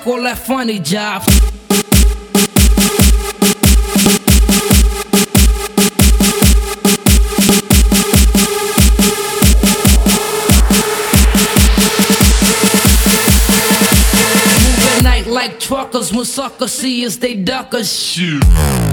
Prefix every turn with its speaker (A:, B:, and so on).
A: fuck all that funny jive. Moving night like truckers, when suckers see us, they duck us. Shit.